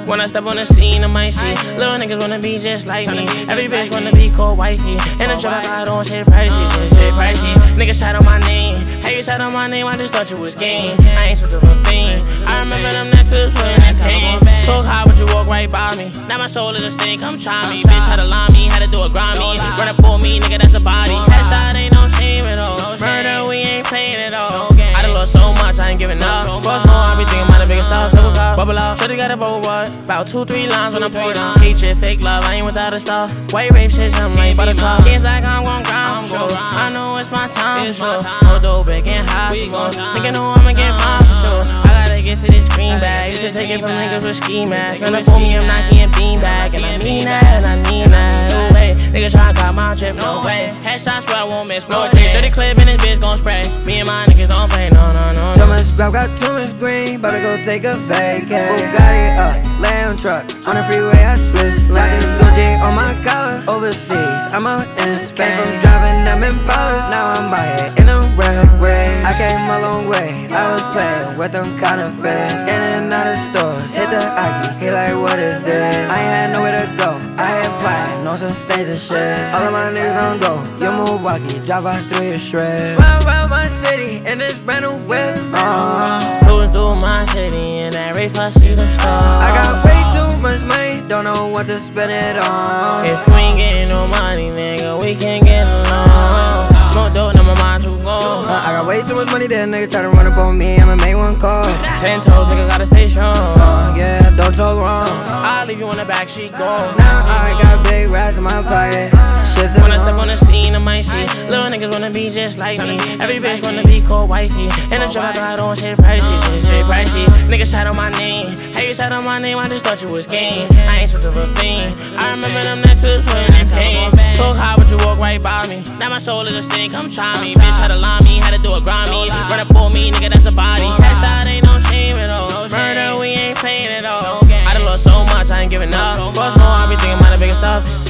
When I step on the scene, I might see little niggas wanna be just like me. Every bitch wanna be called wifey. In the trap, I don't shit pricey, shit pricey. Niggas shot on my name. Hey, you shot on my name, I just thought you was game. I ain't switch up a fiend. I remember them tattoos putting that pain. Talk high, but you walk right by me. Now my soul is a stain, come try me. Bitch had to lie me, had to do a grimy. Run up on me, nigga, that's a body. Headshot ain't no shame at all. Murder, we ain't playing at all. I done lost so much, I ain't giving up. Frost more, I be thinking about the biggest stuff. Bubble up, shorty got a bubble what? About 2-3 lines when I pour it on. Hate shit, fake love, I ain't without a stuff. White rape shit, I'm like buttercup. Kids like I'm gon' grind for sure. I know it's my time for sure. No dope, big and high some more. Thinking who I'ma get mine for sure. I gotta get to this green bag. Used to take it from niggas with ski masks. Gonna pull me, I'm not getting bean back. And I mean that, and I need that. No way, niggas tryna cop my drip, no way. Headshots, but I won't miss, no day. 30 clip in this bitch gon' spray. Me and my niggas don't play, no. Too much grab, got too much green. Bout to go take a vacay. Bugatti lamb truck. On the freeway, I switch lanes. Gucci on my collar. Overseas, I'm out in Spain. From driving them Impalas, now I'm buying in a red race. I came a long way. I was playing with them counterfeits. In and out of stores, hit the Aki. He like, what is this? I ain't had nowhere to go. I ain't playing on some stains and shit. All of my niggas on go. You move walkie, drop us through your shred. Round my city in this brand new whip. Cruising through my city in that race, I see them stars. I got way too much money, don't know what to spend it on. If we ain't getting no money, nigga, we can't get along. Smoke dope, now my mind too cold. I got way too much money, that nigga try to run up on me, I'ma make one call. 10 toes, nigga gotta stay strong. Yeah, don't talk wrong. I'll leave you in the backseat, go. Now I got big rats in my pocket. Shit's when I step on the scene, I might see little niggas wanna be just like me. Every bitch wanna be called wifey. In the trap, I don't shit pricey, shit pricey. Niggas shot on my name. Hey, you shot on my name, I just thought you was game. I ain't switch up a fiend. I remember them tattoos putting that pain. Talk high, but you walk right by me. Now my soul is a stain, come try me. Bitch had to lie me, had to do a grimy. Run up on me, nigga, that's a body. Headshot ain't no shame at all. Murder, we ain't playing at all. I done lost so much, I ain't giving up. Frost more, I be thinking about the biggest stuff.